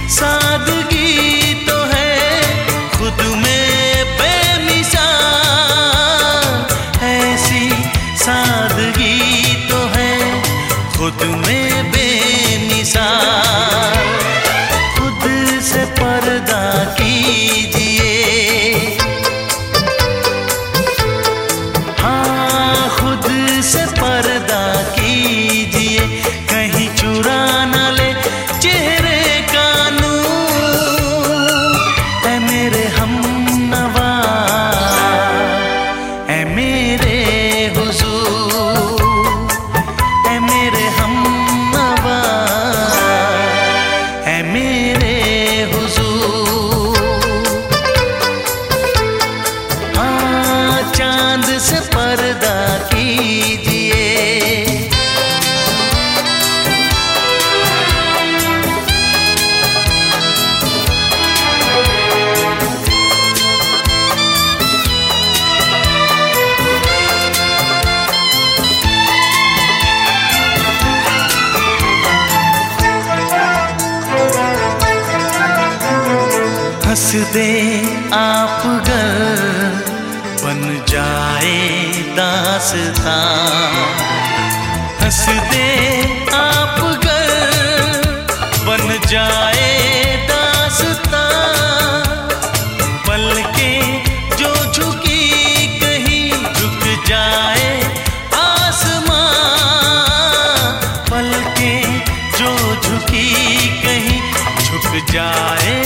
सादगी तो है खुद में बेमिसाल, ऐसी सादगी तो है खुद में बेमिसाल। खुद से पर्दा कीजिए, हाँ खुद से पर्दा कीजिए, कहीं चुरा न ले चेहरे का नूर। ऐ मेरे हमनवा, ऐ मेरे हुजूर, ऐ मेरे हमनवा, ऐ मेरे हुजूर। हाँ चांद से पर्दा कीजिए। हंस दे आप गर बन जाए दास्तां, हंस दे आप गर बन जाए दास्तां। पलकें जो झुकी कहीं झुक जाए आसमां, पलकें जो झुकी कहीं झुक जाए